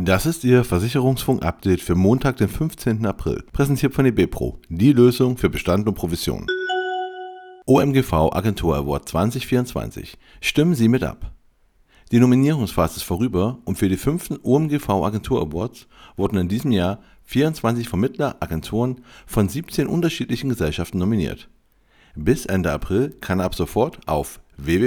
Das ist Ihr Versicherungsfunk-Update für Montag, den 15. April. Präsentiert von eBepro, die Lösung für Bestand und Provision. OMGV Agentur Award 2024. Stimmen Sie mit ab. Die Nominierungsphase ist vorüber und für die 5. OMGV Agentur Awards wurden in diesem Jahr 24 Vermittler, Agenturen von 17 unterschiedlichen Gesellschaften nominiert. Bis Ende April kann ab sofort auf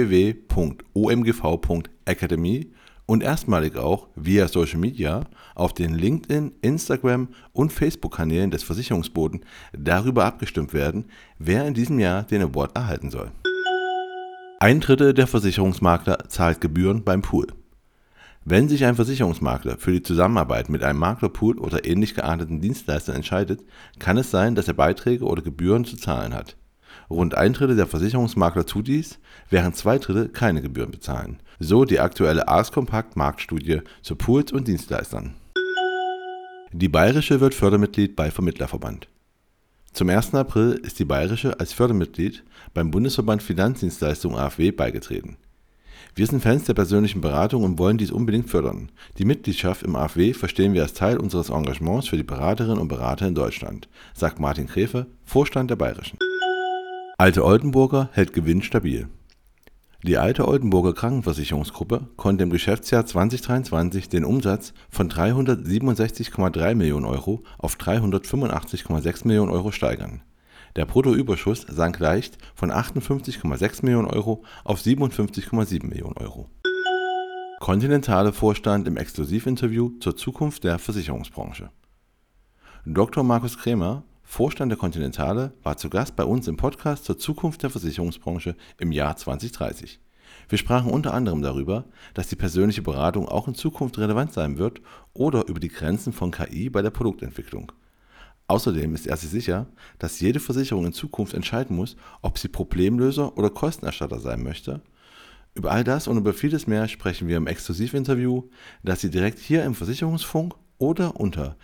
www.omgv.academy und erstmalig auch via Social Media auf den LinkedIn, Instagram und Facebook-Kanälen des Versicherungsboden darüber abgestimmt werden, wer in diesem Jahr den Award erhalten soll. 1/3 der Versicherungsmakler zahlt Gebühren beim Pool. Wenn sich ein Versicherungsmakler für die Zusammenarbeit mit einem Maklerpool oder ähnlich gearteten Dienstleistern entscheidet, kann es sein, dass er Beiträge oder Gebühren zu zahlen hat. Rund 1/3 der Versicherungsmakler tut dies, während 2/3 keine Gebühren bezahlen. So die aktuelle Ars Compact Marktstudie zu Pools und Dienstleistern. Die Bayerische wird Fördermitglied bei Vermittlerverband. Zum 1. April ist die Bayerische als Fördermitglied beim Bundesverband Finanzdienstleistungen AFW beigetreten. Wir sind Fans der persönlichen Beratung und wollen dies unbedingt fördern. Die Mitgliedschaft im AFW verstehen wir als Teil unseres Engagements für die Beraterinnen und Berater in Deutschland, sagt Martin Kräfe, Vorstand der Bayerischen. Alte Oldenburger hält Gewinn stabil. Die Alte Oldenburger Krankenversicherungsgruppe konnte im Geschäftsjahr 2023 den Umsatz von 367,3 Millionen Euro auf 385,6 Millionen Euro steigern. Der Bruttoüberschuss sank leicht von 58,6 Millionen Euro auf 57,7 Millionen Euro. Continentale Vorstand im Exklusivinterview zur Zukunft der Versicherungsbranche. Dr. Markus Krämer, Vorstand der Continentale, war zu Gast bei uns im Podcast zur Zukunft der Versicherungsbranche im Jahr 2030. Wir sprachen unter anderem darüber, dass die persönliche Beratung auch in Zukunft relevant sein wird oder über die Grenzen von KI bei der Produktentwicklung. Außerdem ist er sich sicher, dass jede Versicherung in Zukunft entscheiden muss, ob sie Problemlöser oder Kostenerstatter sein möchte. Über all das und über vieles mehr sprechen wir im Exklusivinterview, das Sie direkt hier im Versicherungsfunk oder unter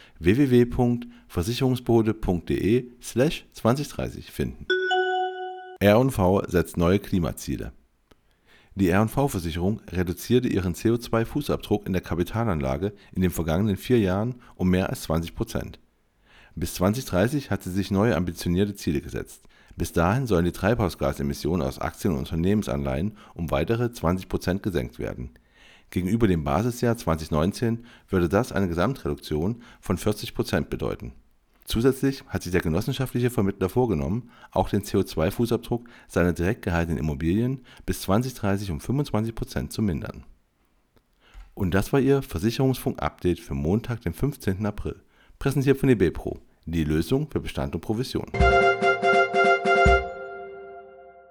www.versicherungsbode.de/2030 finden. R&V setzt neue Klimaziele. Die R&V-Versicherung reduzierte ihren CO2-Fußabdruck in der Kapitalanlage in den vergangenen 4 Jahren um mehr als 20%. Bis 2030 hat sie sich neue ambitionierte Ziele gesetzt. Bis dahin sollen die Treibhausgasemissionen aus Aktien- und Unternehmensanleihen um weitere 20% gesenkt werden. Gegenüber dem Basisjahr 2019 würde das eine Gesamtreduktion von 40% bedeuten. Zusätzlich hat sich der genossenschaftliche Vermittler vorgenommen, auch den CO2-Fußabdruck seiner direkt gehaltenen Immobilien bis 2030 um 25% zu mindern. Und das war Ihr Versicherungsfunk-Update für Montag, den 15. April. Präsentiert von eBepro, die Lösung für Bestand und Provision.